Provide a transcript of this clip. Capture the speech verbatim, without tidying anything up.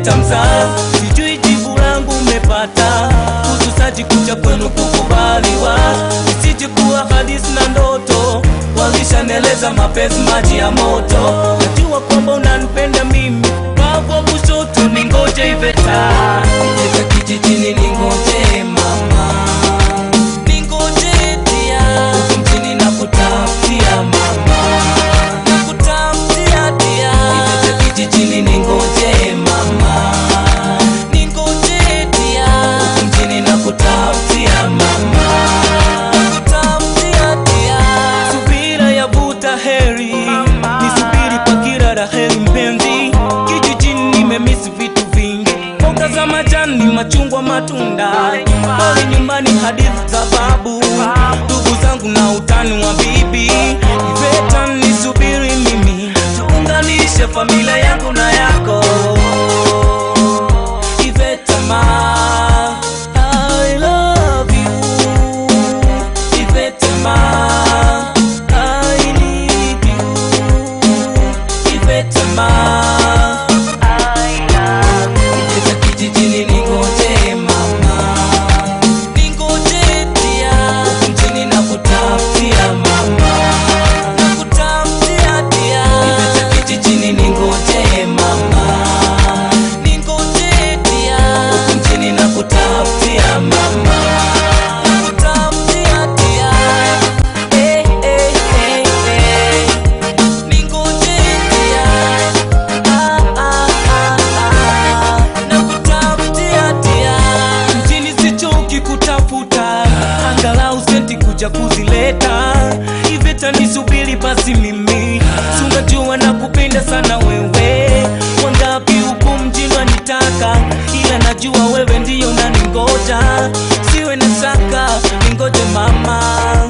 Iveta mzaa, sijui jibu langu umepata. Ususaji kuja kwenu kukubaliwa, isije kuwa hadithi na ndoto. Walishaneleza mapenzi maji ya moto. Najua kwamba unanipenda mimi, kwa kushoto ningoje Iveta. Iveta kijijini ningoje mama, ningoje dia, huku mjini nakutafutia mama, nakutafutia dia. Iveta kijijini ningoje mama, ningoje dia, huku mjini nakutafutia mama, nakutafutia dia. Subira yavuta heri, nisubiri kwa kila la heri mpenzi. Kijijini nimemisi vitu vingi, mboga za majani, machungwa, matunda. Pale nyumbani hadithi za babu, ndugu zangu na utani wa bibi. Iveta nisubiri mimi, tuunganishe familia yangu na yako. Iveta ma, I love you. Iveta ma, I need you. Iveta ma, I love you. Iveta kijijini ningoje mama, ningoje dia, huku mjini nakutafutia mama, nakutafutia dia. Iveta kijijini ningoje mama, ningoje dia, huku mjini nakutafutia mama, nakutafutia dia. Eh, eh, eh, eh. Ningoje dia, ah, ah, ah, ah. Nakutafutia dia. Mjini sichoki kutafuta, angalau senti kuja kuzileta. Iveta nisubiri basi mimi, unajua nakupenda sana wewe. Wangapi huku mjini wanitaka, ila najua wewe ndiyo unaningoja. Siwe na shaka, ningoje mama.